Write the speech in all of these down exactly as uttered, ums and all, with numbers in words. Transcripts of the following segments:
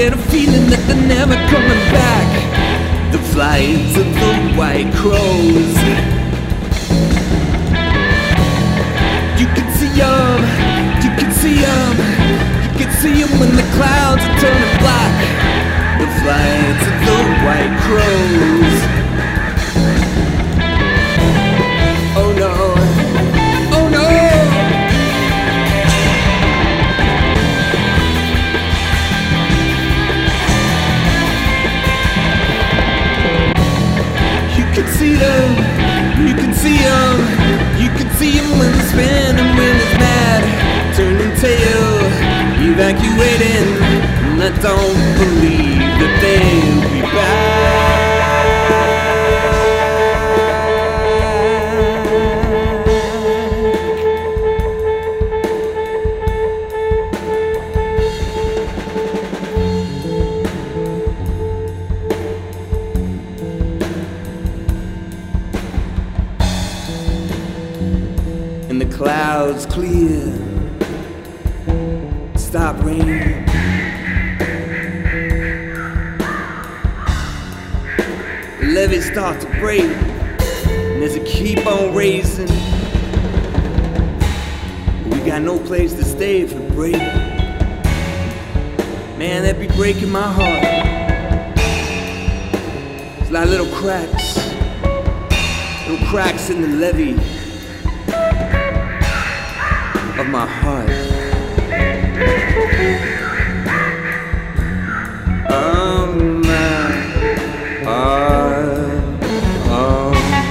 get a feeling that they're never coming back. The flights of the white crows. You can see them, you can see them, you can see them when the clouds are turning black. The flights of the white crows. Oh no, oh no. You can see them, you can see them, you can see them when they spin and when it's mad, turning tail, evacuating, and I don't believe that they'll be back. And the clouds clear, stop raining. The levees start to break, and as it keep on raising, we got no place to stay if it break. Man, that'd be breaking my heart. It's like little cracks, little cracks in the levee of my heart. Oh my heart, oh.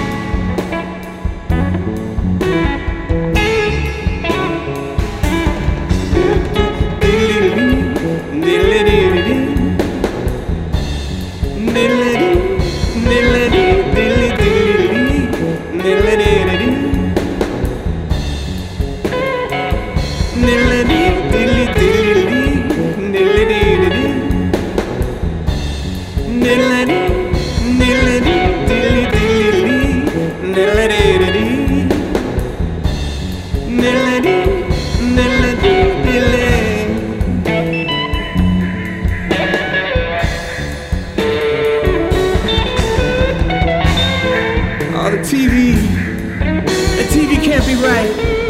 Oh, the T V, the T V can't be right.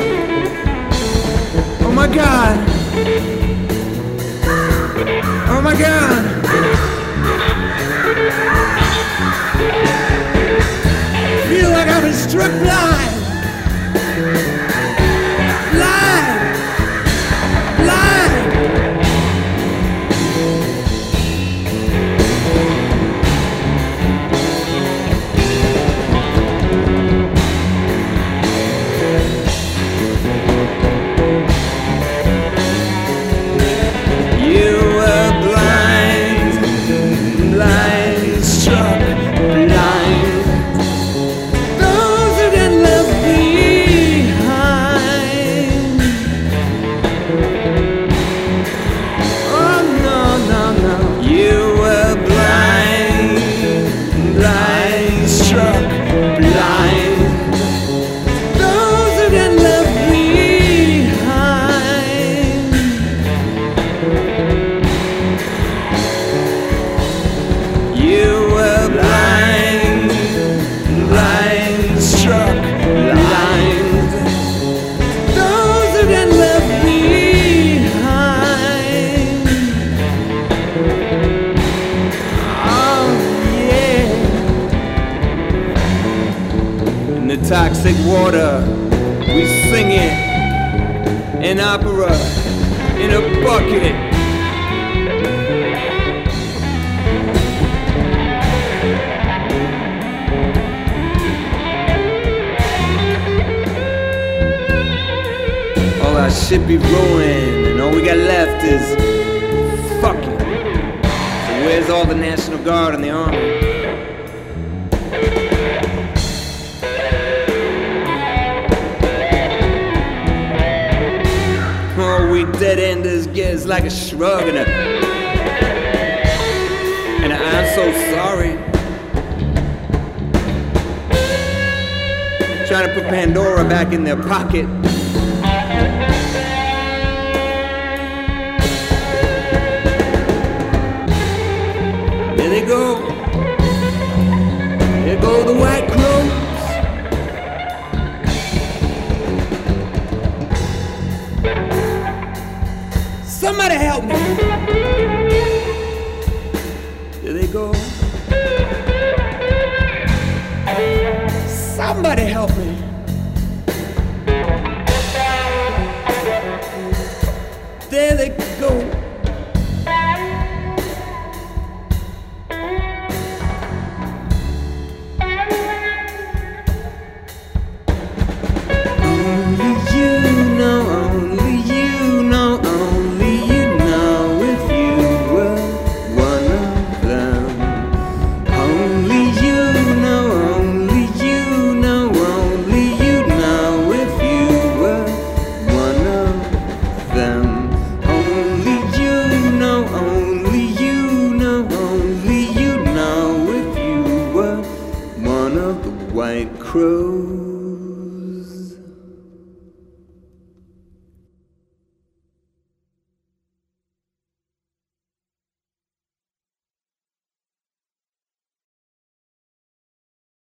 Oh my God, oh my God. Feel like I've been struck blind. Blind, blind. You were blind, blind, struck blind. Those who get left behind. Oh no, no, no. You were blind, blind, struck blind. Those who get left behind. You were blind, blind, struck blind. Those who get left behind. Oh yeah. In the toxic water, we sing it. An opera in a bucket. All our shit be ruined, and all we got left is fucking. So where's all the National Guard and the Army? Oh, we dead-enders get like a shrug and a and a I'm so sorry. Trying to put Pandora back in their pocket. they go. There go the white crows. Somebody help me. There they go. Somebody help me. There they go. Only you know, only you know, only you know if you were one of them. Only you know, only you know, only you know if you were one of them. Only you know, only you know, only you know if you were one of the white crows.